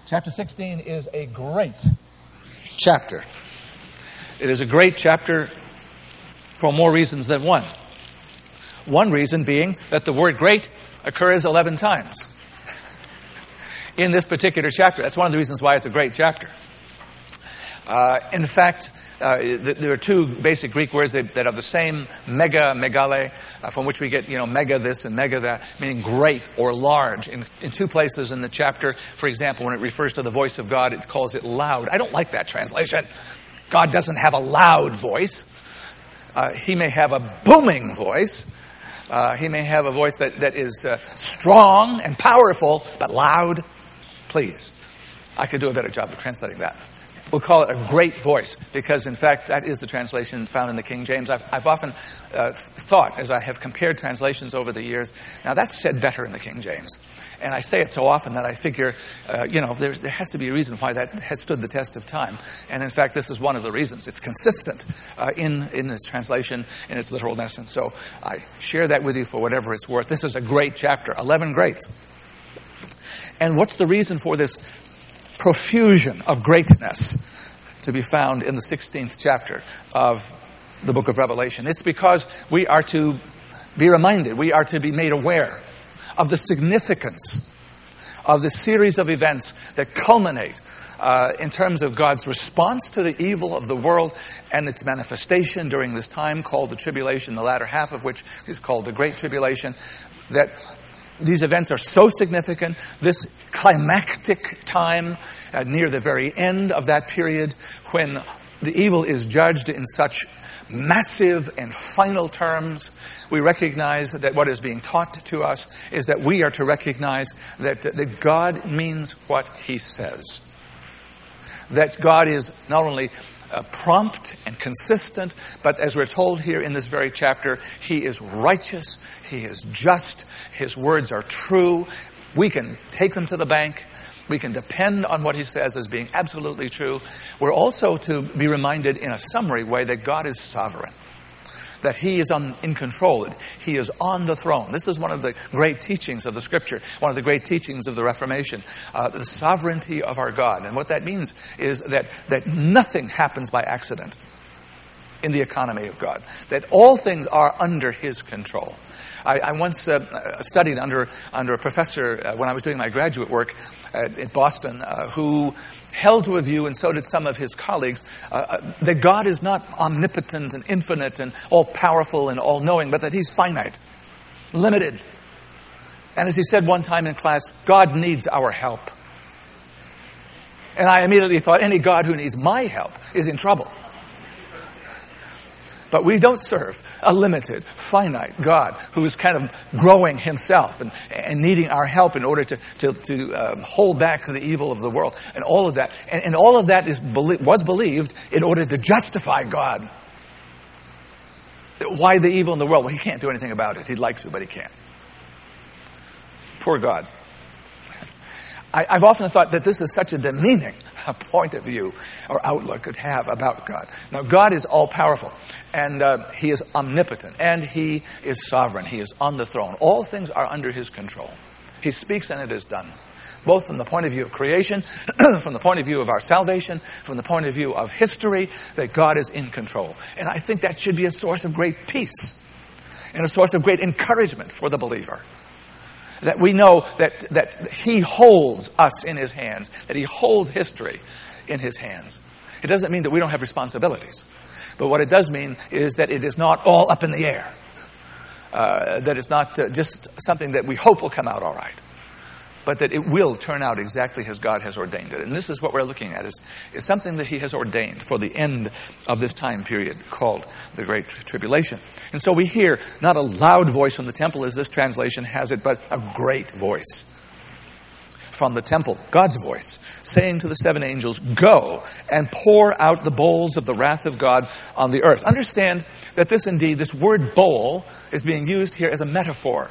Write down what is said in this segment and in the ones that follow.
Chapter 16 is a great chapter. It is a great chapter for more reasons than one. One reason being that the word great occurs 11 times in this particular chapter. That's one of the reasons why it's a great chapter. In fact, there are two basic Greek words that are the same, megale, from which we get, mega this and mega that, meaning great or large. In two places in the chapter, for example, when it refers to the voice of God, it calls it loud. I don't like that translation. God doesn't have a loud voice. He may have a booming voice. He may have a voice that is strong and powerful, but loud. Please, I could do a better job of translating that. We'll call it a great voice because, in fact, that is the translation found in the King James. I've often thought, as I have compared translations over the years, now that's said better in the King James. And I say it so often that I figure, there has to be a reason why that has stood the test of time. And, in fact, this is one of the reasons. It's consistent in its translation, in its literal essence. So I share that with you for whatever it's worth. This is a great chapter, 11 greats. And what's the reason for this profusion of greatness to be found in the 16th chapter of the book of Revelation? It's because we are to be reminded, we are to be made aware of the significance of the series of events that culminate in terms of God's response to the evil of the world and its manifestation during this time called the tribulation, the latter half of which is called the Great Tribulation, that these events are so significant. This climactic time near the very end of that period when the evil is judged in such massive and final terms, we recognize that what is being taught to us is that we are to recognize that God means what He says. That God is not only prompt and consistent, but as we're told here in this very chapter, He is righteous, He is just, His words are true. We can take them to the bank. We can depend on what He says as being absolutely true. We're also to be reminded in a summary way that God is sovereign, that He is in control. He is on the throne. This is one of the great teachings of the Scripture, one of the great teachings of the Reformation, the sovereignty of our God. And what that means is that nothing happens by accident in the economy of God, that all things are under His control. I once studied under a professor when I was doing my graduate work at Boston who held to a view, and so did some of his colleagues, that God is not omnipotent and infinite and all-powerful and all-knowing, but that He's finite, limited. And as he said one time in class, God needs our help. And I immediately thought, any God who needs my help is in trouble. But we don't serve a limited, finite God who is kind of growing Himself and needing our help in order to hold back the evil of the world and all of that. And all of that was believed in order to justify God. Why the evil in the world? Well, He can't do anything about it. He'd like to, but He can't. Poor God. I've often thought that this is such a demeaning point of view or outlook to have about God. Now, God is all-powerful. And He is omnipotent, and He is sovereign. He is on the throne. All things are under His control. He speaks and it is done. Both from the point of view of creation, from the point of view of our salvation, from the point of view of history, that God is in control. And I think that should be a source of great peace and a source of great encouragement for the believer. That we know that He holds us in His hands, that He holds history in His hands. It doesn't mean that we don't have responsibilities. But what it does mean is that it is not all up in the air. That it's not just something that we hope will come out all right. But that it will turn out exactly as God has ordained it. And this is what we're looking at, is something that He has ordained for the end of this time period called the Great Tribulation. And so we hear not a loud voice from the temple as this translation has it, but a great voice from the temple, God's voice, saying to the seven angels, "Go and pour out the bowls of the wrath of God on the earth." Understand that this word bowl is being used here as a metaphor.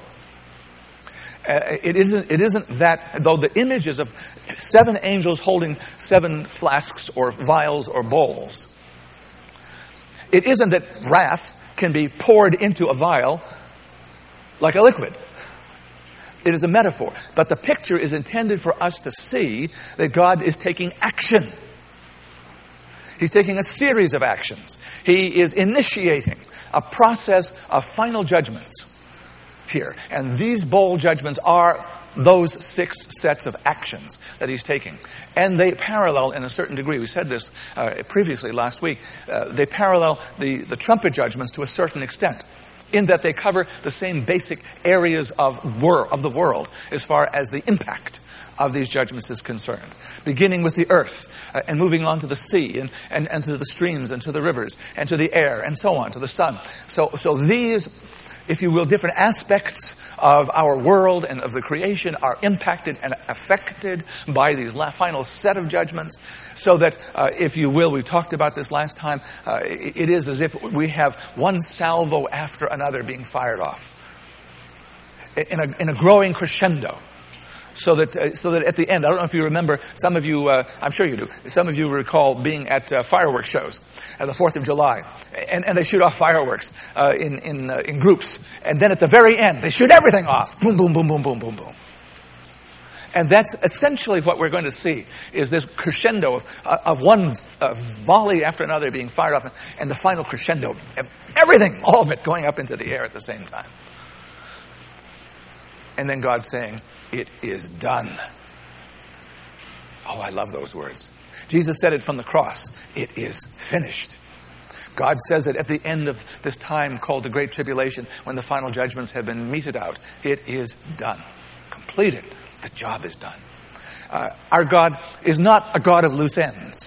It isn't that, though the image is of seven angels holding seven flasks or vials or bowls. It isn't that wrath can be poured into a vial like a liquid. It is a metaphor. But the picture is intended for us to see that God is taking action. He's taking a series of actions. He is initiating a process of final judgments here. And these bold judgments are those 6 sets of actions that he's taking. And they parallel in a certain degree. We said this previously last week. They parallel the trumpet judgments to a certain extent, in that they cover the same basic areas of the world as far as the impact of these judgments is concerned. Beginning with the earth, and moving on to the sea, and to the streams, and to the rivers, and to the air, and so on, to the sun. So these, if you will, different aspects of our world and of the creation are impacted and affected by these final set of judgments, so that, if you will, we talked about this last time, it is as if we have one salvo after another being fired off in a growing crescendo. So that at the end, I don't know if you remember, some of you, I'm sure you do, some of you recall being at fireworks shows at the 4th of July. And they shoot off fireworks in groups. And then at the very end, they shoot everything off. Boom, boom, boom, boom, boom, boom, boom. And that's essentially what we're going to see, is this crescendo of one volley after another being fired off, and the final crescendo of everything, all of it going up into the air at the same time. And then God saying, "It is done." Oh, I love those words. Jesus said it from the cross. It is finished. God says it at the end of this time called the Great Tribulation, when the final judgments have been meted out. It is done. Completed. The job is done. Our God is not a God of loose ends.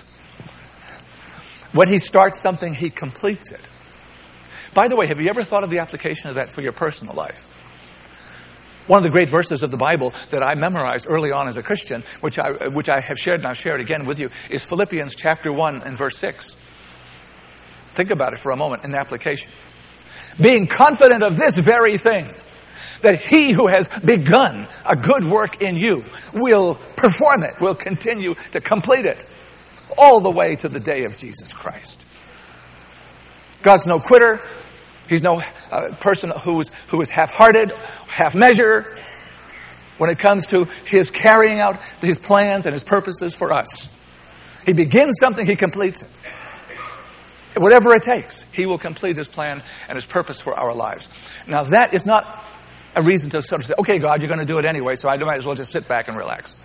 When he starts something, he completes it. By the way, have you ever thought of the application of that for your personal life? One of the great verses of the Bible that I memorized early on as a Christian, which I have shared, and I'll share it again with you, is Philippians chapter 1 and verse 6. Think about it for a moment in the application. Being confident of this very thing, that he who has begun a good work in you will perform it, will continue to complete it, all the way to the day of Jesus Christ. God's no quitter. He's no person who is half-hearted, half-measure when it comes to his carrying out his plans and his purposes for us. He begins something, he completes it. Whatever it takes, he will complete his plan and his purpose for our lives. Now, that is not a reason to sort of say, okay, God, you're going to do it anyway, so I might as well just sit back and relax.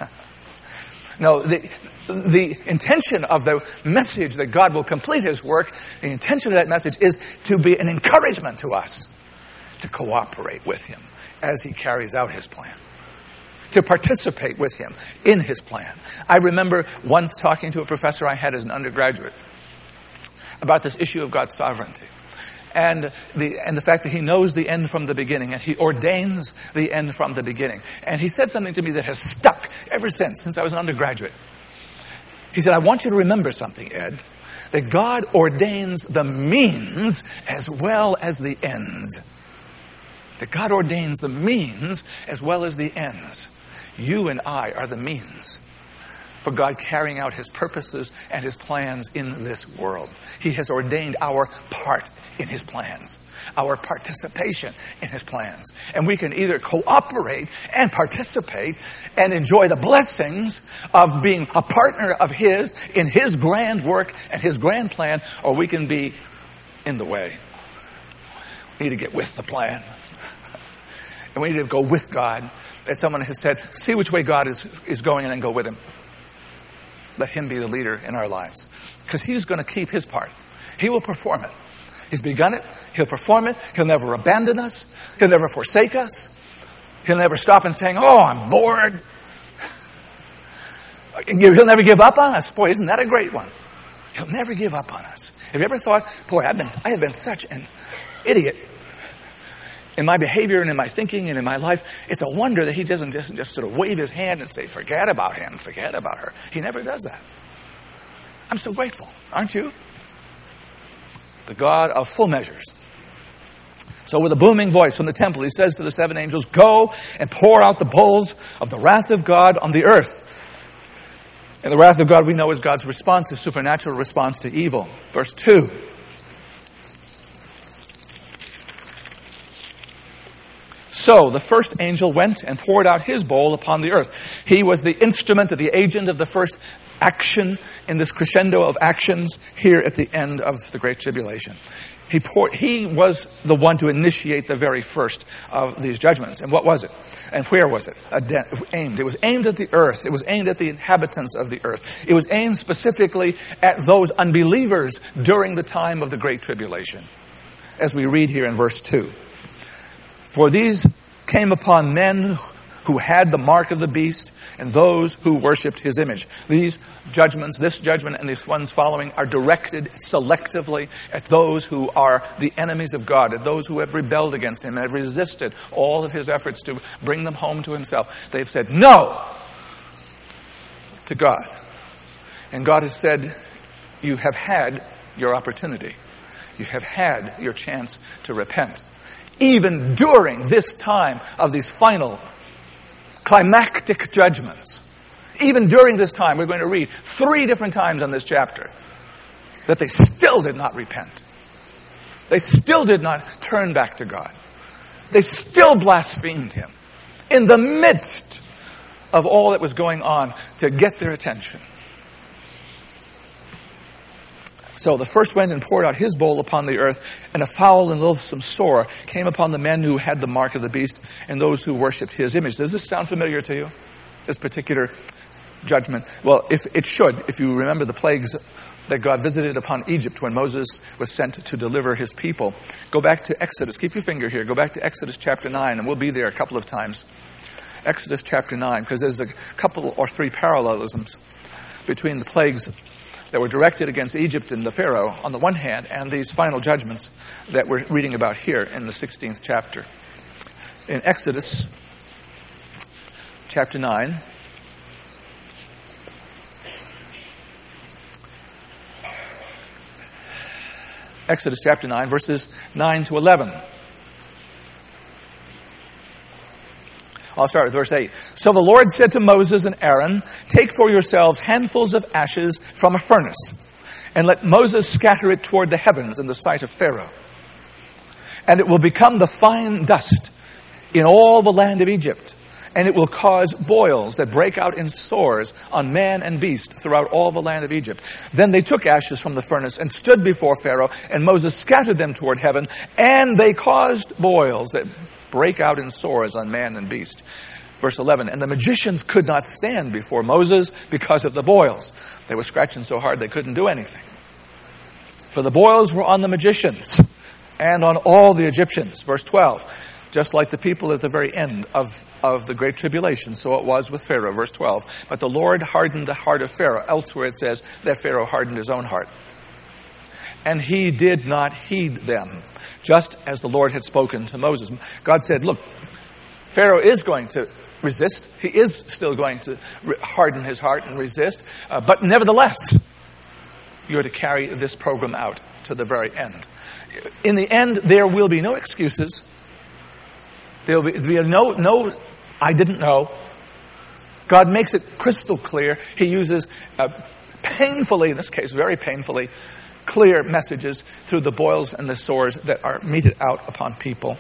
No, the intention of the message that God will complete his work, the intention of that message is to be an encouragement to us to cooperate with him as he carries out his plan, to participate with him in his plan. I remember once talking to a professor I had as an undergraduate about this issue of God's sovereignty. And the fact that he knows the end from the beginning, and he ordains the end from the beginning. And he said something to me that has stuck ever since I was an undergraduate. He said, I want you to remember something, Ed, that God ordains the means as well as the ends. That God ordains the means as well as the ends. You and I are the means for God carrying out his purposes and his plans in this world. He has ordained our part in his plans, our participation in his plans. And we can either cooperate and participate and enjoy the blessings of being a partner of his in his grand work and his grand plan, or we can be in the way. We need to get with the plan. And we need to go with God. As someone has said, see which way God is going and then go with him. Let him be the leader in our lives. Because he's going to keep his part. He will perform it. He's begun it. He'll perform it. He'll never abandon us. He'll never forsake us. He'll never stop and saying, oh, I'm bored. He'll never give up on us. Boy, isn't that a great one? He'll never give up on us. Have you ever thought, boy, I have been such an idiot in my behavior and in my thinking and in my life. It's a wonder that he doesn't just sort of wave his hand and say, forget about him, forget about her. He never does that. I'm so grateful, aren't you? The God of full measures. So with a booming voice from the temple, he says to the 7 angels, go and pour out the bowls of the wrath of God on the earth. And the wrath of God, we know, is God's response, his supernatural response to evil. Verse 2. So the first angel went and poured out his bowl upon the earth. He was the instrument or the agent of the first action in this crescendo of actions here at the end of the Great Tribulation. He was the one to initiate the very first of these judgments. And what was it? And where was it aimed? It was aimed at the earth. It was aimed at the inhabitants of the earth. It was aimed specifically at those unbelievers during the time of the Great Tribulation. As we read here in verse 2. For these came upon men who had the mark of the beast and those who worshipped his image. These judgments, this judgment and these ones following, are directed selectively at those who are the enemies of God, at those who have rebelled against him and have resisted all of his efforts to bring them home to himself. They've said no to God. And God has said, you have had your opportunity. You have had your chance to repent. Even during this time of these final climactic judgments, even during this time, we're going to read 3 different times in this chapter that they still did not repent. They still did not turn back to God. They still blasphemed him in the midst of all that was going on to get their attention. So the first went and poured out his bowl upon the earth, and a foul and loathsome sore came upon the men who had the mark of the beast and those who worshipped his image. Does this sound familiar to you? This particular judgment? Well, if should, if you remember the plagues that God visited upon Egypt when Moses was sent to deliver his people. Go back to Exodus. Keep your finger here. Go back to Exodus chapter 9, and we'll be there a couple of times. Exodus chapter 9, because there's a couple or 3 parallelisms between the plagues that were directed against Egypt and the Pharaoh on the one hand, and these final judgments that we're reading about here in the 16th chapter. In Exodus chapter 9, Exodus chapter 9, verses 9 to 11. I'll start with verse 8. So the Lord said to Moses and Aaron, take for yourselves handfuls of ashes from a furnace, and let Moses scatter it toward the heavens in the sight of Pharaoh. And it will become the fine dust in all the land of Egypt, and it will cause boils that break out in sores on man and beast throughout all the land of Egypt. Then they took ashes from the furnace and stood before Pharaoh, and Moses scattered them toward heaven, and they caused boils that break out in sores on man and beast. Verse 11, and the magicians could not stand before Moses because of the boils. They were scratching so hard they couldn't do anything. For the boils were on the magicians and on all the Egyptians. Verse 12, just like the people at the very end of the Great Tribulation, so it was with Pharaoh. Verse 12, but the Lord hardened the heart of Pharaoh. Elsewhere it says that Pharaoh hardened his own heart. And he did not heed them, just as the Lord had spoken to Moses. God said, look, Pharaoh is going to resist. He is still going to harden his heart and resist. But nevertheless, you are to carry this program out to the very end. In the end, there will be no excuses. There will be no, I didn't know. God makes it crystal clear. He uses painfully, in this case, very painfully, clear messages through the boils and the sores that are meted out upon people.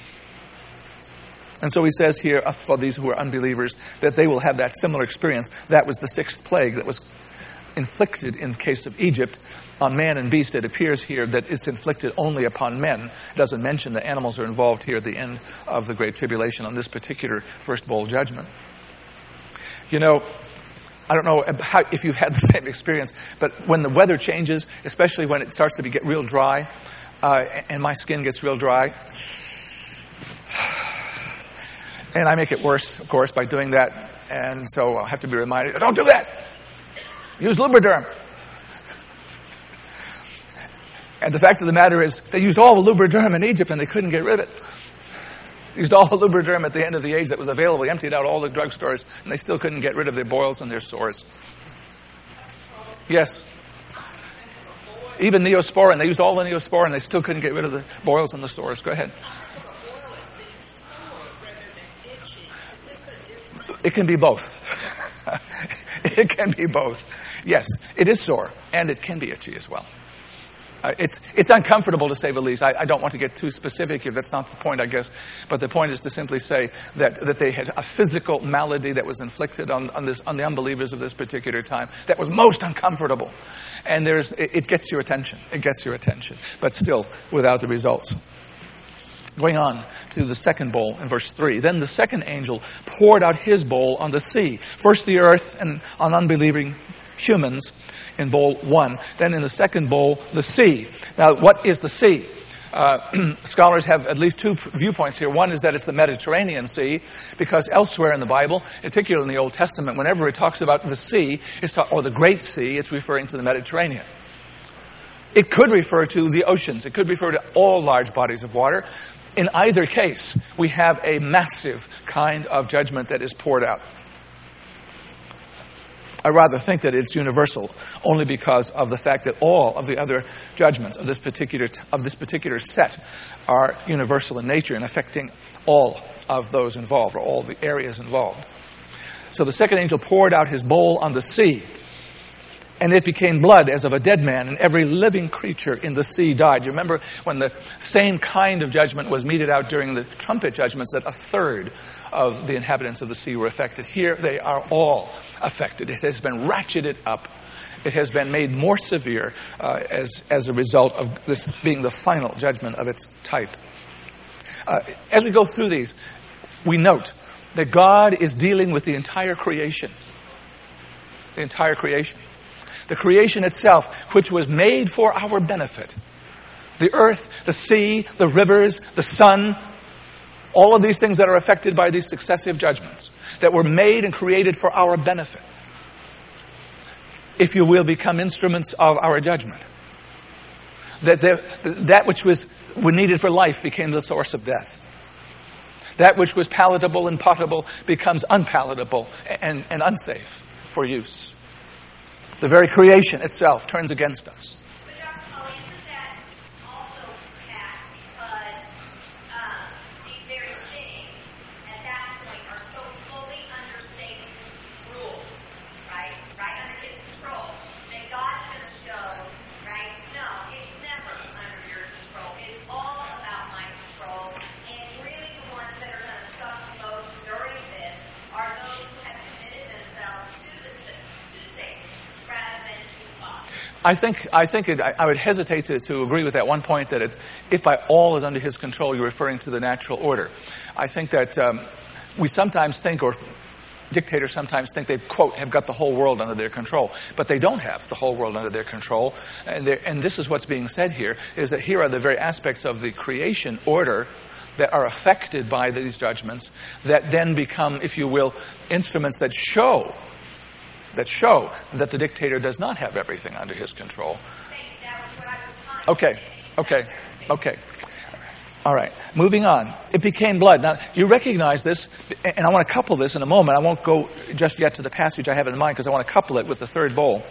And so he says here, for these who are unbelievers, that they will have that similar experience. That was the 6th plague that was inflicted in the case of Egypt on man and beast. It appears here that it's inflicted only upon men. It doesn't mention that animals are involved here at the end of the Great Tribulation on this particular first bowl judgment. You know, I don't know if you've had the same experience, but when the weather changes, especially when it starts to get real dry, and my skin gets real dry, and I make it worse, of course, by doing that, and so I'll have to be reminded, don't do that! Use Lubriderm. And the fact of the matter is, they used all the Lubriderm in Egypt and they couldn't get rid of it. They used all the Lubriderm at the end of the age that was available. They emptied out all the drugstores and they still couldn't get rid of their boils and their sores. Yes. Even Neosporin. They used all the Neosporin and they still couldn't get rid of the boils and the sores. Go ahead. It can be both. It can be both. Yes, it is sore and it can be itchy as well. It's uncomfortable, to say the least. I don't want to get too specific if that's not the point, I guess. But the point is to simply say that they had a physical malady that was inflicted on the unbelievers of this particular time that was most uncomfortable. And it gets your attention. It gets your attention. But still, without the results. Going on to the second bowl in verse 3. Then the second angel poured out his bowl on the sea. First the earth and on unbelieving humans in bowl 1. Then in the second bowl, the sea. Now, what is the sea? Scholars have at least two viewpoints here. One is that it's the Mediterranean Sea, because elsewhere in the Bible, particularly in the Old Testament, whenever it talks about the sea, or the Great Sea, it's referring to the Mediterranean. It could refer to the oceans. It could refer to all large bodies of water. In either case, we have a massive kind of judgment that is poured out. I rather think that it's universal, only because of the fact that all of the other judgments of this particular set are universal in nature and affecting all of those involved, or all the areas involved. So the second angel poured out his bowl on the sea, and it became blood as of a dead man, and every living creature in the sea died. You remember when the same kind of judgment was meted out during the trumpet judgments, that a third of the inhabitants of the sea were affected. Here they are all affected. It has been ratcheted up. It has been made more severe as a result of this being the final judgment of its type. As we go through these, we note that God is dealing with the entire creation. The entire creation. The creation itself, which was made for our benefit. The earth, the sea, the rivers, the sun, all of these things that are affected by these successive judgments that were made and created for our benefit, if you will, become instruments of our judgment. That which was needed for life became the source of death. That which was palatable and potable becomes unpalatable and unsafe for use. The very creation itself turns against us. But Dr. Paul, isn't that also perhaps because these very things at that point are so fully under Satan's rule, right? Right under his control, that God's going to show, right? No, it's never under your control. It's all about my control. And really the ones that are going to suffer most during this are those who have committed themselves to Satan rather than to God. I would hesitate to agree with that one point, that if by all is under his control, you're referring to the natural order. I think that we sometimes think, or dictators sometimes think, they, quote, have got the whole world under their control. But they don't have the whole world under their control. And this is what's being said here, is that here are the very aspects of the creation order that are affected by these judgments, that then become, if you will, instruments that show that the dictator does not have everything under his control. Okay. All right. Moving on. It became blood. Now, you recognize this, and I want to couple this in a moment. I won't go just yet to the passage I have in mind, because I want to couple it with the third bowl.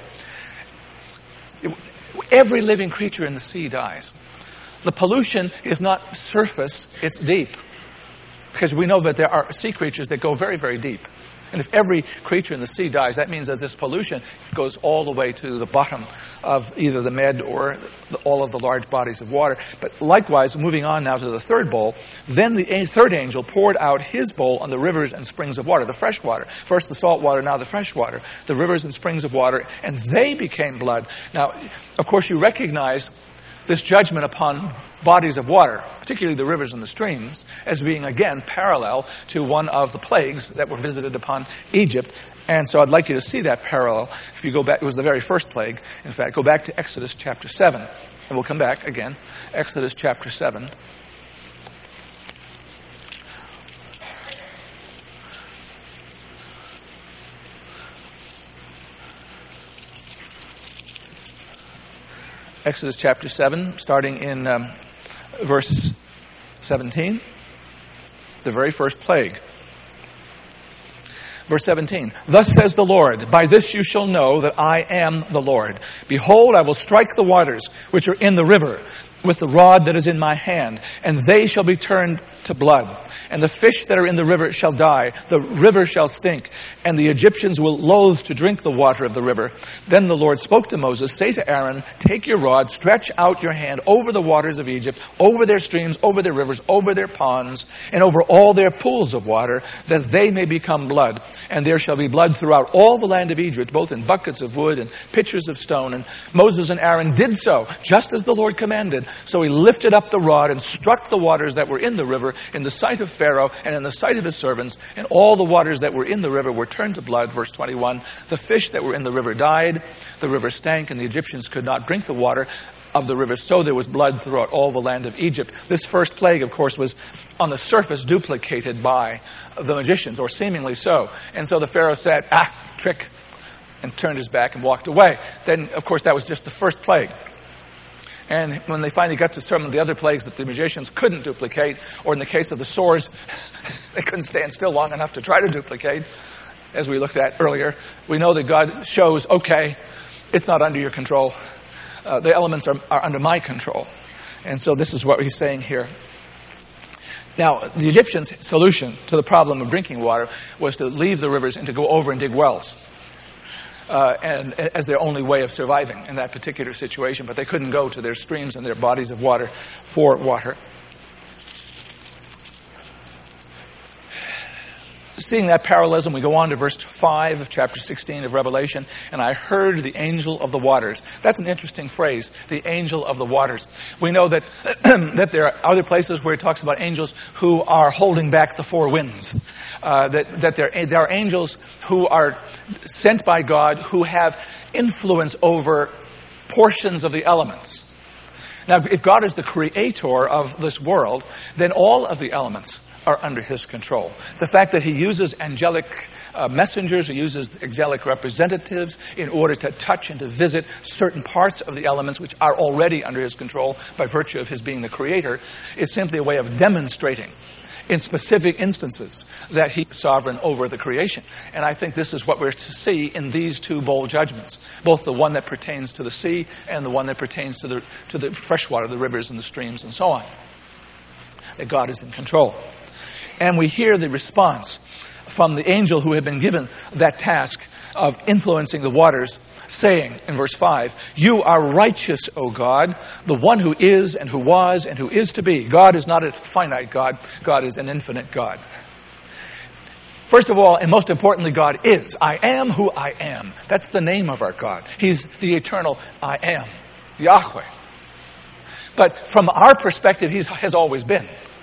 Every living creature in the sea dies. The pollution is not surface, it's deep. Because we know that there are sea creatures that go very, very deep. And if every creature in the sea dies, that means that this pollution goes all the way to the bottom of either the Med or all of the large bodies of water. But likewise, moving on now to the third bowl, then the third angel poured out his bowl on the rivers and springs of water, the fresh water. First the salt water, now the fresh water, the rivers and springs of water, and they became blood. Now, of course, you recognize this judgment upon bodies of water, particularly the rivers and the streams, as being, again, parallel to one of the plagues that were visited upon Egypt. And so I'd like you to see that parallel. If you go back, it was the very first plague. In fact, go back to Exodus chapter 7. And we'll come back again. Exodus chapter 7. Exodus chapter 7, starting in verse 17, the very first plague. Verse 17, thus says the Lord, by this you shall know that I am the Lord. Behold, I will strike the waters which are in the river with the rod that is in my hand, and they shall be turned to blood. And the fish that are in the river shall die, the river shall stink, and the Egyptians will loathe to drink the water of the river. Then the Lord spoke to Moses, say to Aaron, take your rod, stretch out your hand over the waters of Egypt, over their streams, over their rivers, over their ponds, and over all their pools of water, that they may become blood. And there shall be blood throughout all the land of Egypt, both in buckets of wood and pitchers of stone. And Moses and Aaron did so, just as the Lord commanded. So he lifted up the rod and struck the waters that were in the river in the sight of Pharaoh and in the sight of his servants, and all the waters that were in the river were turned to blood. Verse 21, the fish that were in the river died, the river stank, and the Egyptians could not drink the water of the river, so there was blood throughout all the land of Egypt. This first plague, of course, was on the surface duplicated by the magicians, or seemingly so. And so the Pharaoh said, trick, and turned his back and walked away. Then, of course, that was just the first plague. And when they finally got to some of the other plagues that the magicians couldn't duplicate, or in the case of the sores, they couldn't stand still long enough to try to duplicate, as we looked at earlier, we know that God shows, okay, it's not under your control. The elements are under my control. And so this is what he's saying here. Now, the Egyptians' solution to the problem of drinking water was to leave the rivers and to go over and dig wells. And as their only way of surviving in that particular situation. But they couldn't go to their streams and their bodies of water for water. Seeing that parallelism, we go on to verse 5 of chapter 16 of Revelation. And I heard the angel of the waters. That's an interesting phrase, the angel of the waters. We know that that there are other places where it talks about angels who are holding back the four winds. That there are angels who are sent by God who have influence over portions of the elements. Now, if God is the creator of this world, then all of the elements are under his control. The fact that he uses angelic messengers, he uses angelic representatives in order to touch and to visit certain parts of the elements which are already under his control by virtue of his being the creator, is simply a way of demonstrating in specific instances that he's sovereign over the creation. And I think this is what we're to see in these two bowl judgments, both the one that pertains to the sea and the one that pertains to the freshwater, the rivers and the streams and so on. That God is in control. And we hear the response from the angel who had been given that task of influencing the waters, saying in verse 5, you are righteous, O God, the one who is and who was and who is to be. God is not a finite God. God is an infinite God. First of all, and most importantly, God is. I am who I am. That's the name of our God. He's the eternal I am, Yahweh. But from our perspective, he has always been.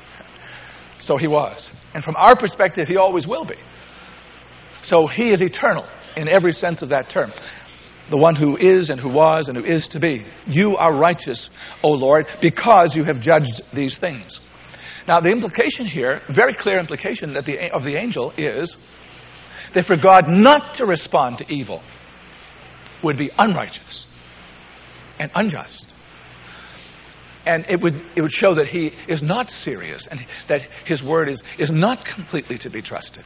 So he was. And from our perspective, he always will be. So he is eternal in every sense of that term. The one who is and who was and who is to be. You are righteous, O Lord, because you have judged these things. Now, the implication here, very clear implication of the angel is that for God not to respond to evil would be unrighteous and unjust. And it would show that he is not serious and that his word is not completely to be trusted.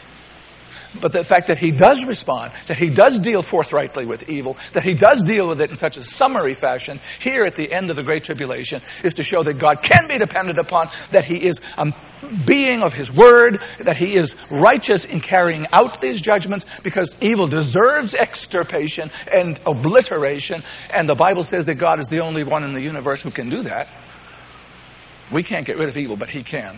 But the fact that he does respond, that he does deal forthrightly with evil, that he does deal with it in such a summary fashion here at the end of the Great Tribulation is to show that God can be depended upon, that he is a being of his word, that he is righteous in carrying out these judgments because evil deserves extirpation and obliteration. And the Bible says that God is the only one in the universe who can do that. We can't get rid of evil, but he can.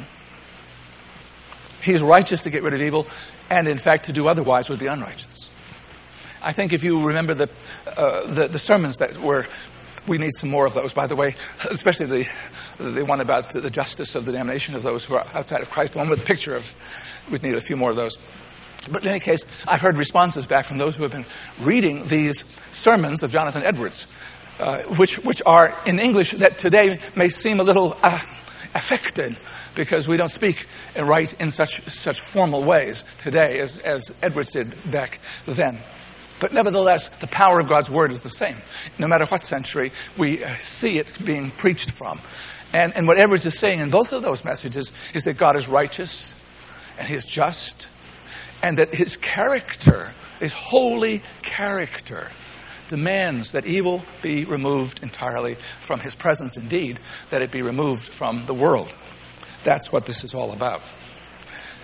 He's righteous to get rid of evil. And in fact, to do otherwise would be unrighteous. I think if you remember the sermons that were, we need some more of those, by the way, especially the one about the justice of the damnation of those who are outside of Christ, the one with the picture of, we'd need a few more of those. But in any case, I've heard responses back from those who have been reading these sermons of Jonathan Edwards, which are in English that today may seem a little affected, because we don't speak and write in such formal ways today as Edwards did back then. But nevertheless, the power of God's word is the same. No matter what century we see it being preached from. And what Edwards is saying in both of those messages is that God is righteous and he is just, and that his character, his holy character, demands that evil be removed entirely from his presence, indeed, that it be removed from the world. That's what this is all about.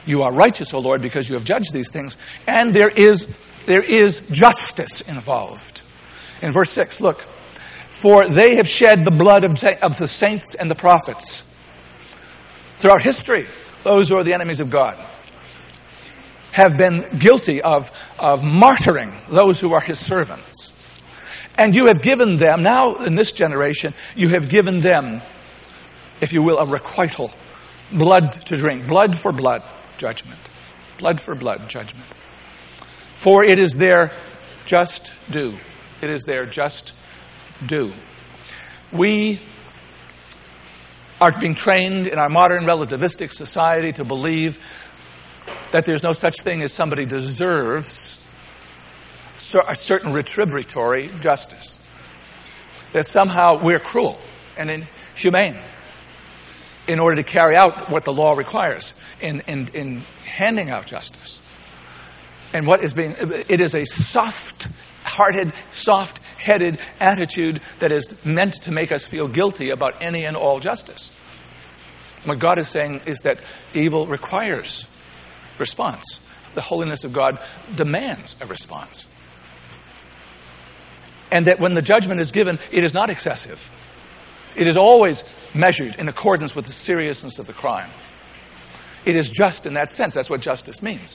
You are righteous, O Lord, because you have judged these things. And there is justice involved. In verse 6, look. For they have shed the blood of the saints and the prophets. Throughout history, those who are the enemies of God have been guilty of martyring those who are his servants. And you have given them, now in this generation, you have given them, if you will, a requital. Blood to drink. Blood for blood judgment. Blood for blood judgment. For it is their just due. It is their just due. We are being trained in our modern relativistic society to believe that there's no such thing as somebody deserves a certain retributory justice. That somehow we're cruel and inhumane in order to carry out what the law requires in handing out justice. And it is a soft-hearted, soft-headed attitude that is meant to make us feel guilty about any and all justice. What God is saying is that evil requires response. The holiness of God demands a response. And that when the judgment is given, it is not excessive. It is always measured in accordance with the seriousness of the crime. It is just in that sense. That's what justice means.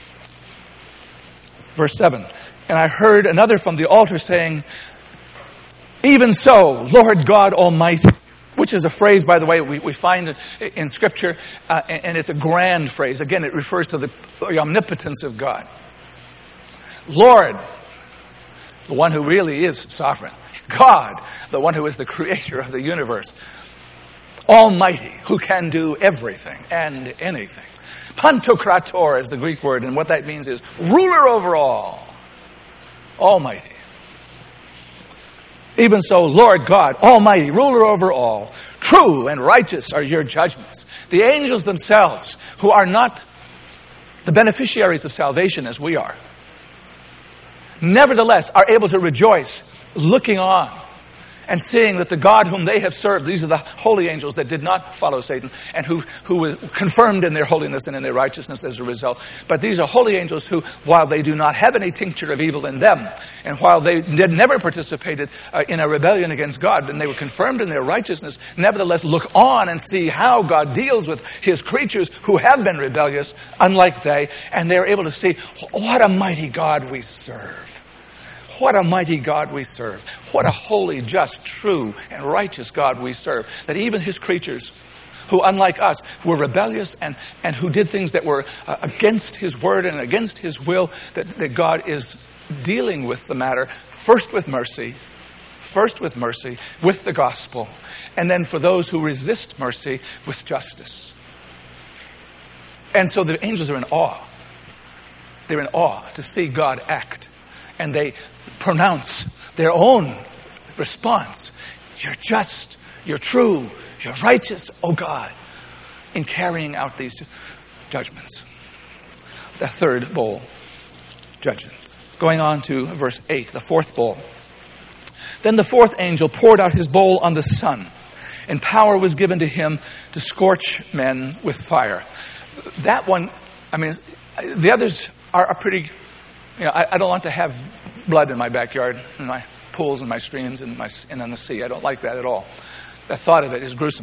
Verse 7, and I heard another from the altar saying, even so, Lord God Almighty, which is a phrase, by the way, we find in Scripture, and it's a grand phrase. Again, it refers to the omnipotence of God. Lord, the one who really is sovereign. God, the one who is the creator of the universe. Almighty, who can do everything and anything. Pantokrator is the Greek word, and what that means is ruler over all. Almighty. Even so, Lord God, Almighty, ruler over all, true and righteous are your judgments. The angels themselves, who are not the beneficiaries of salvation as we are, nevertheless are able to rejoice, looking on, and seeing that the God whom they have served, these are the holy angels that did not follow Satan, and who were confirmed in their holiness and in their righteousness as a result. But these are holy angels who, while they do not have any tincture of evil in them, and while they never participated in a rebellion against God, and they were confirmed in their righteousness, nevertheless look on and see how God deals with his creatures who have been rebellious, unlike they, and they're able to see, what a mighty God we serve. What a mighty God we serve. What a holy, just, true, and righteous God we serve. That even his creatures, who unlike us, were rebellious and who did things that were against his word and against his will, that God is dealing with the matter, first with mercy, with the gospel, and then for those who resist mercy, with justice. And so the angels are in awe. They're in awe to see God act. And they pronounce their own response. You're just, you're true, you're righteous, O God, in carrying out these judgments. The third bowl judgment. Going on to verse 8, the fourth bowl. Then the fourth angel poured out his bowl on the sun, and power was given to him to scorch men with fire. That one, the others are pretty... I don't want to have blood in my backyard, in my pools and my streams and on the sea. I don't like that at all. The thought of it is gruesome.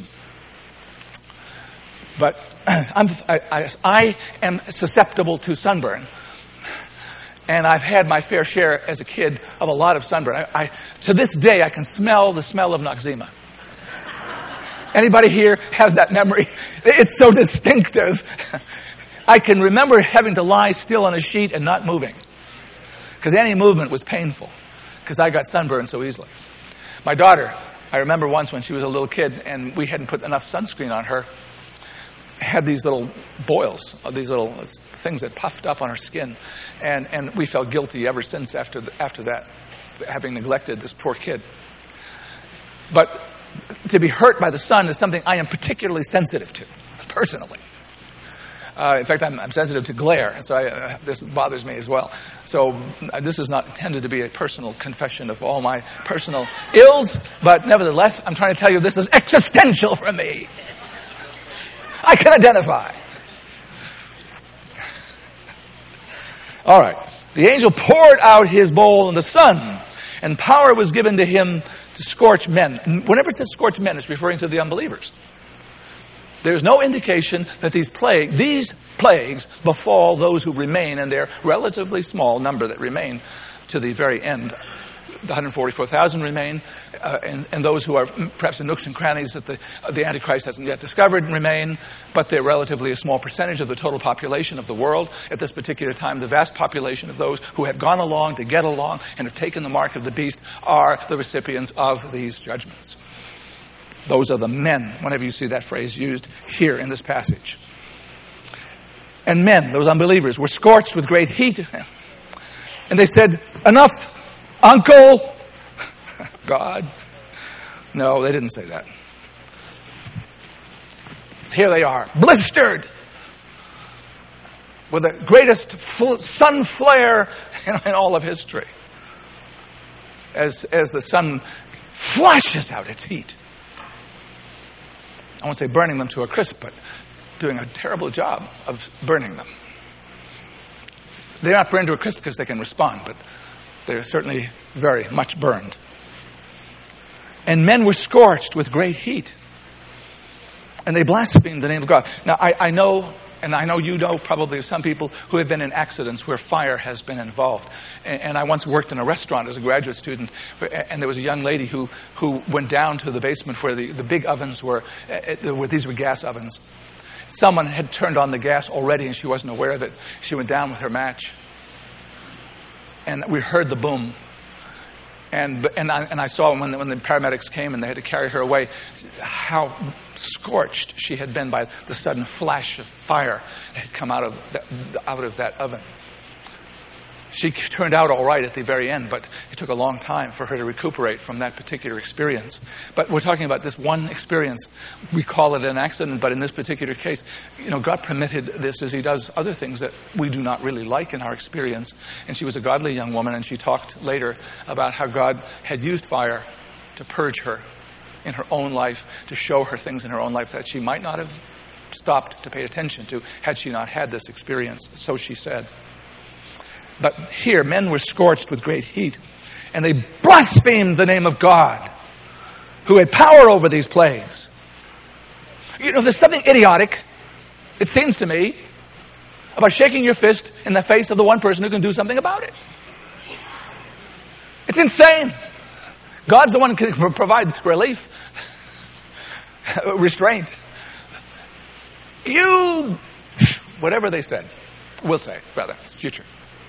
But I am susceptible to sunburn. And I've had my fair share as a kid of a lot of sunburn. To this day, I can smell the smell of Noxzema. Anybody here has that memory? It's so distinctive. I can remember having to lie still on a sheet and not moving. Because any movement was painful. Because I got sunburned so easily. My daughter, I remember once when she was a little kid and we hadn't put enough sunscreen on her, had these little boils, these little things that puffed up on her skin. And we felt guilty ever since after that, having neglected this poor kid. But to be hurt by the sun is something I am particularly sensitive to, personally. In fact, I'm sensitive to glare, so this bothers me as well. So this is not intended to be a personal confession of all my personal ills, but nevertheless, I'm trying to tell you this is existential for me. I can identify. All right. The angel poured out his bowl in the sun, and power was given to him to scorch men. And whenever it says scorch men, it's referring to the unbelievers. There's no indication that these plagues befall those who remain, and they're relatively small number that remain to the very end. The 144,000 remain, and those who are perhaps in nooks and crannies that the Antichrist hasn't yet discovered remain, but they're relatively a small percentage of the total population of the world. At this particular time, the vast population of those who have gone along to get along and have taken the mark of the beast are the recipients of these judgments. Those are the men, whenever you see that phrase used here in this passage. And men, those unbelievers, were scorched with great heat. And they said, enough, Uncle, God. No, they didn't say that. Here they are, blistered with the greatest sun flare in all of history. As the sun flashes out its heat. I won't say burning them to a crisp, but doing a terrible job of burning them. They're not burned to a crisp because they can respond, but they're certainly very much burned. And men were scorched with great heat. And they blasphemed the name of God. Now, I know, and I know you know probably some people who have been in accidents where fire has been involved. And I once worked in a restaurant as a graduate student, and there was a young lady who went down to the basement where the big ovens were. These were gas ovens. Someone had turned on the gas already, and she wasn't aware of it. She went down with her match. And we heard the boom. And I saw when the paramedics came and they had to carry her away, how scorched she had been by the sudden flash of fire that had come out of that oven. She turned out all right at the very end, but it took a long time for her to recuperate from that particular experience. But we're talking about this one experience. We call it an accident, but in this particular case, God permitted this as he does other things that we do not really like in our experience. And she was a godly young woman, and she talked later about how God had used fire to purge her in her own life, to show her things in her own life that she might not have stopped to pay attention to had she not had this experience. So she said. But here, men were scorched with great heat, and they blasphemed the name of God, who had power over these plagues. There's something idiotic, it seems to me, about shaking your fist in the face of the one person who can do something about it. It's insane. God's the one who can provide relief, restraint. Whatever they said, we'll say, rather, it's future.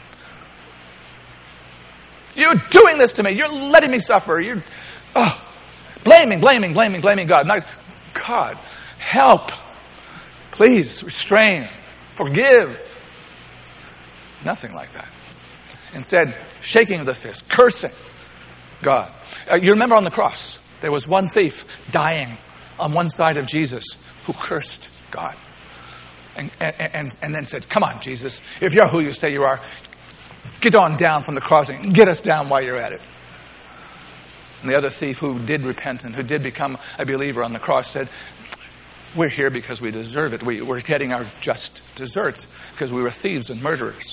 You're doing this to me. You're letting me suffer. You're blaming God. Not God, help. Please restrain. Forgive. Nothing like that. Instead, shaking of the fist, cursing God. You remember on the cross, there was one thief dying on one side of Jesus who cursed God. And then said, come on, Jesus, if you're who you say you are, get on down from the crossing and get us down while you're at it. And the other thief who did repent and who did become a believer on the cross said, we're here because we deserve it. We're getting our just deserts because we were thieves and murderers.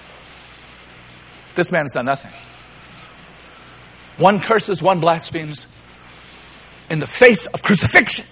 This man's done nothing. One curses, one blasphemes in the face of crucifixion.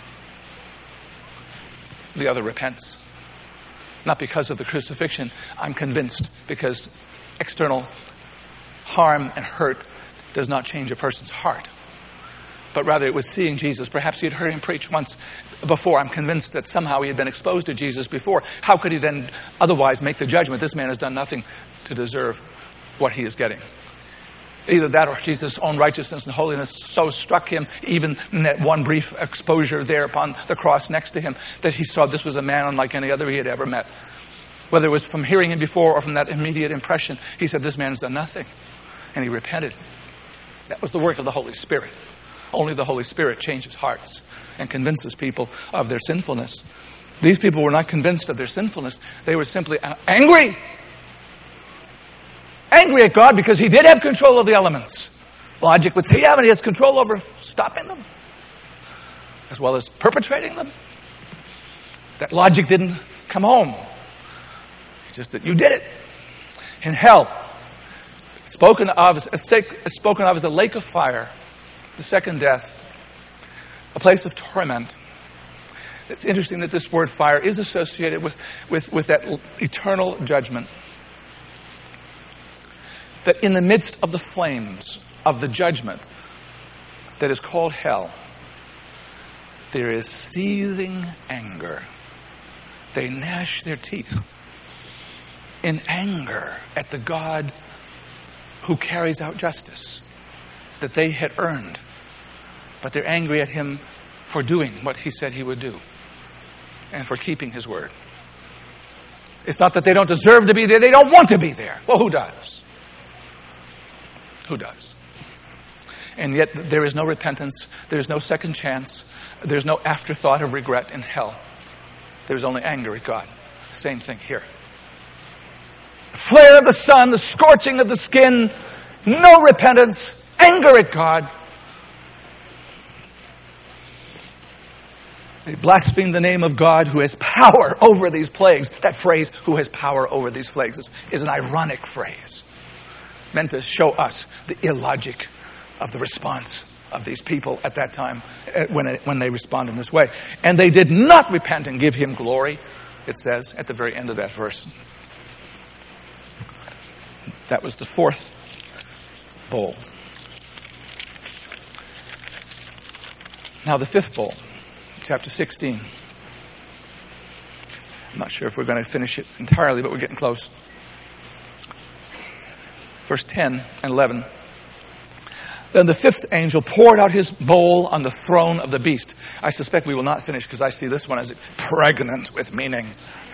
The other repents. Not because of the crucifixion, I'm convinced, because external harm and hurt does not change a person's heart. But rather it was seeing Jesus. Perhaps he had heard him preach once before. I'm convinced that somehow he had been exposed to Jesus before. How could he then otherwise make the judgment? This man has done nothing to deserve what he is getting. Either that or Jesus' own righteousness and holiness so struck him, even in that one brief exposure there upon the cross next to him, that he saw this was a man unlike any other he had ever met. Whether it was from hearing him before or from that immediate impression, he said, this man has done nothing. And he repented. That was the work of the Holy Spirit. Only the Holy Spirit changes hearts and convinces people of their sinfulness. These people were not convinced of their sinfulness. They were simply angry. Angry at God because he did have control of the elements. Logic would say, yeah, but he has control over stopping them as well as perpetrating them. That logic didn't come home. It's just that you did it. In hell, spoken of as a lake of fire, the second death, a place of torment. It's interesting that this word fire is associated with that eternal judgment. That in the midst of the flames of the judgment that is called hell, there is seething anger. They gnash their teeth in anger at the God who carries out justice that they had earned. But they're angry at him for doing what he said he would do and for keeping his word. It's not that they don't deserve to be there. They don't want to be there. Well, who does? Who does? And yet there is no repentance. There's no second chance. There's no afterthought of regret in hell. There's only anger at God. Same thing here. Flare of the sun, the scorching of the skin, no repentance, anger at God. They blaspheme the name of God who has power over these plagues. That phrase, who has power over these plagues, is an ironic phrase meant to show us the illogic of the response of these people at that time when they respond in this way. And they did not repent and give him glory, it says at the very end of that verse. That was the fourth bowl. Now the fifth bowl, chapter 16. I'm not sure if we're going to finish it entirely, but we're getting close. Verse 10 and 11. Then the fifth angel poured out his bowl on the throne of the beast. I suspect we will not finish because I see this one as pregnant with meaning.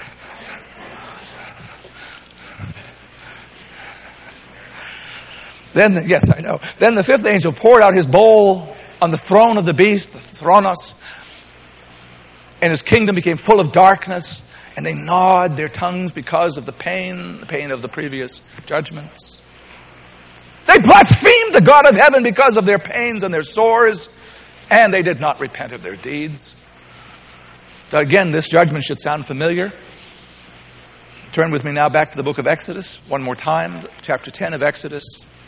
Then, yes, I know. Then the fifth angel poured out his bowl on the throne of the beast, the Thronos, and his kingdom became full of darkness, and they gnawed their tongues because of the pain of the previous judgments. They blasphemed the God of heaven because of their pains and their sores, and they did not repent of their deeds. So again, this judgment should sound familiar. Turn with me now back to the book of Exodus, one more time, chapter 10 of Exodus.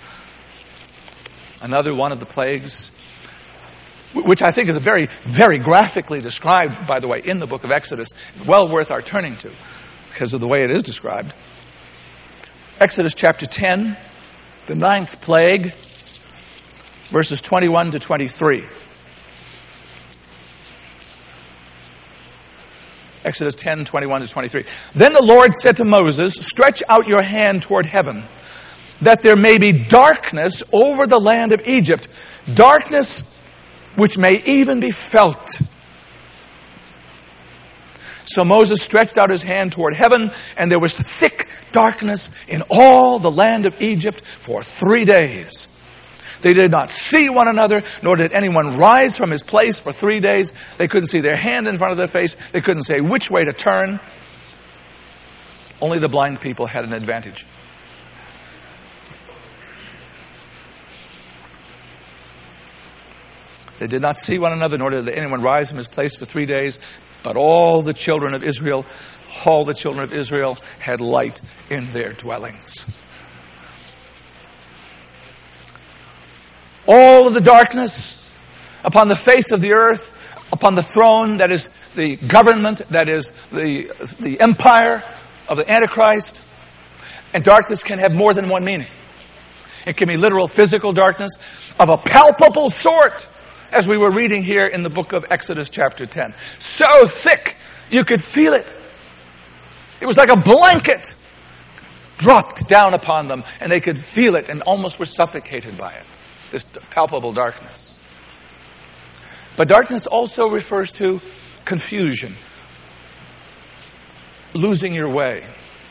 Another one of the plagues, which I think is very, very graphically described, by the way, in the book of Exodus. Well worth our turning to because of the way it is described. Exodus chapter 10, the ninth plague, verses 21 to 23. Exodus 10, 21 to 23. Then the Lord said to Moses, "Stretch out your hand toward heaven, that there may be darkness over the land of Egypt, darkness which may even be felt." So Moses stretched out his hand toward heaven, and there was thick darkness in all the land of Egypt for 3 days. They did not see one another, nor did anyone rise from his place for 3 days. They couldn't see their hand in front of their face. They couldn't say which way to turn. Only the blind people had an advantage. They did not see one another, nor did anyone rise from his place for 3 days. But all the children of Israel had light in their dwellings. All of the darkness upon the face of the earth, upon the throne, that is the government, that is the empire of the Antichrist. And darkness can have more than one meaning. It can be literal physical darkness of a palpable sort, as we were reading here in the book of Exodus chapter 10. So thick, you could feel it. It was like a blanket dropped down upon them, and they could feel it and almost were suffocated by it, this palpable darkness. But darkness also refers to confusion, losing your way,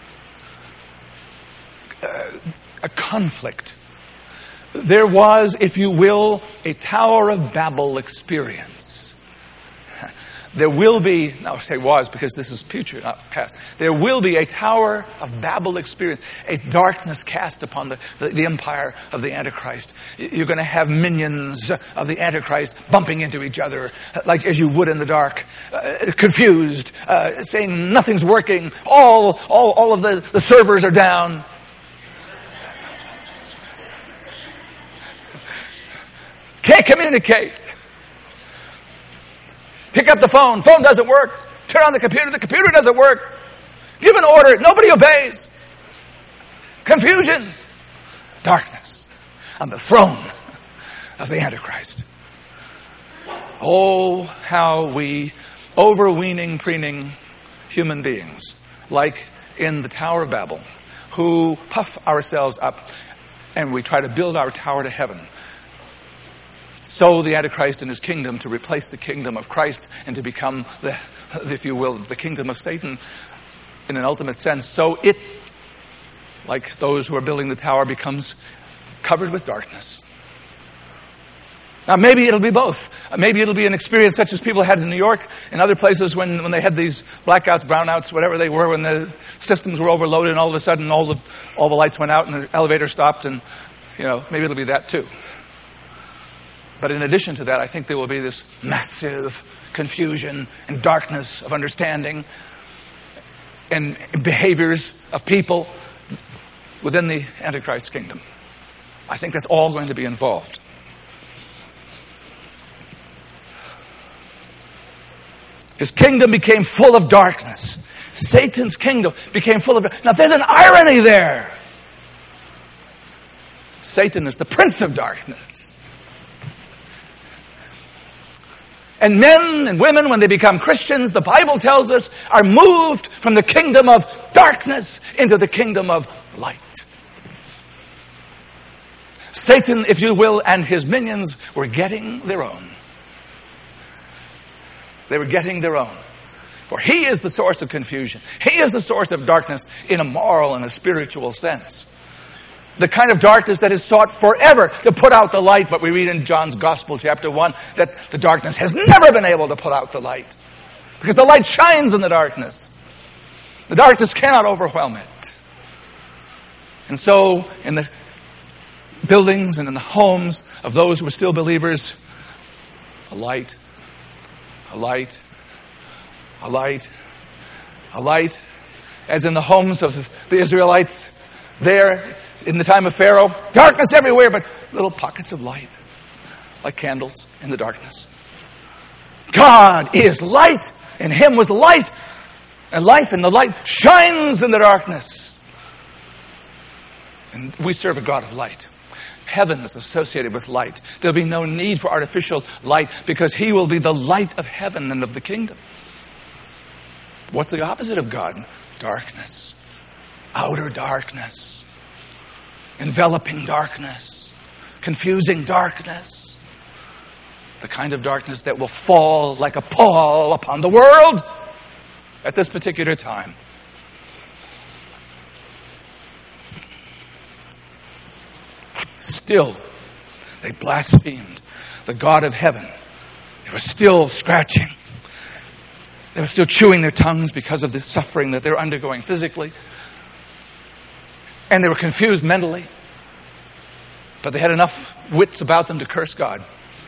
a conflict. There was, if you will, a Tower of Babel experience. There will be, now I say was because this is future, not past. There will be a Tower of Babel experience, a darkness cast upon the empire of the Antichrist. You're going to have minions of the Antichrist bumping into each other, like as you would in the dark, confused, saying nothing's working, all of the servers are down. Hey, communicate. Pick up the phone. Phone doesn't work. Turn on the computer doesn't work. Give an order. Nobody obeys. Confusion. Darkness on the throne of the Antichrist. Oh, how we overweening, preening human beings, like in the Tower of Babel, who puff ourselves up and we try to build our tower to heaven. So the Antichrist and his kingdom to replace the kingdom of Christ and to become, if you will, the kingdom of Satan in an ultimate sense. So it, like those who are building the tower, becomes covered with darkness. Now, maybe it'll be both. Maybe it'll be an experience such as people had in New York and other places when they had these blackouts, brownouts, whatever they were, when the systems were overloaded and all of a sudden all the lights went out and the elevator stopped, and maybe it'll be that too. But in addition to that, I think there will be this massive confusion and darkness of understanding and behaviors of people within the Antichrist kingdom. I think that's all going to be involved. His kingdom became full of darkness. Satan's kingdom became full of darkness. Now there's an irony there. Satan is the prince of darkness. And men and women, when they become Christians, the Bible tells us, are moved from the kingdom of darkness into the kingdom of light. Satan, if you will, and his minions were getting their own. They were getting their own. For he is the source of confusion. He is the source of darkness in a moral and a spiritual sense. The kind of darkness that is sought forever to put out the light. But we read in John's Gospel, chapter 1, that the darkness has never been able to put out the light. Because the light shines in the darkness. The darkness cannot overwhelm it. And so, in the buildings and in the homes of those who are still believers, a light, a light, a light, a light, as in the homes of the Israelites there in the time of Pharaoh. Darkness everywhere, but little pockets of light, like candles in the darkness. God is light. In him was light, and life, and the light shines in the darkness. And we serve a God of light. Heaven is associated with light. There'll be no need for artificial light because he will be the light of heaven and of the kingdom. What's the opposite of God? Darkness. Outer darkness. Enveloping darkness. Confusing darkness. The kind of darkness that will fall like a pall upon the world at this particular time. Still, they blasphemed the God of heaven. They were still scratching. They were still chewing their tongues because of the suffering that they're undergoing physically. And they were confused mentally. But they had enough wits about them to curse God.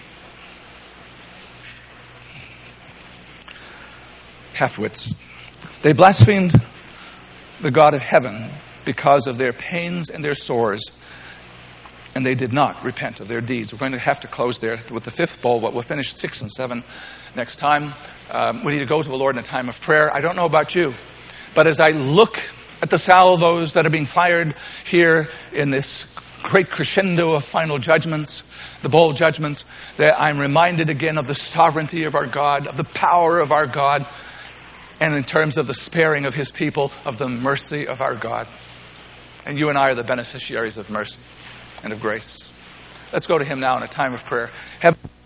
Half-wits. They blasphemed the God of heaven because of their pains and their sores. And they did not repent of their deeds. We're going to have to close there with the fifth bowl, but we'll finish 6 and 7 next time. We need to go to the Lord in a time of prayer. I don't know about you, but as I look at the salvos that are being fired here in this great crescendo of final judgments, the bowl judgments, that I'm reminded again of the sovereignty of our God, of the power of our God, and in terms of the sparing of his people, of the mercy of our God. And you and I are the beneficiaries of mercy and of grace. Let's go to him now in a time of prayer.